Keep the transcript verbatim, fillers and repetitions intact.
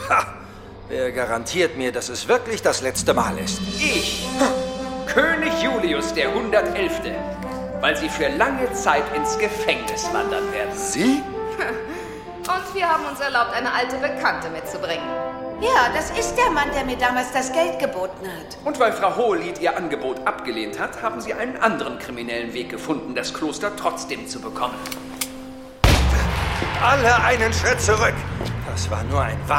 Ha! Wer garantiert mir, dass es wirklich das letzte Mal ist? Ich, König Julius der hundertelfte, weil Sie für lange Zeit ins Gefängnis wandern werden. Sie? Und wir haben uns erlaubt, eine alte Bekannte mitzubringen. Ja, das ist der Mann, der mir damals das Geld geboten hat. Und weil Frau Hohelied ihr Angebot abgelehnt hat, haben Sie einen anderen kriminellen Weg gefunden, das Kloster trotzdem zu bekommen. Alle einen Schritt zurück. Das war nur ein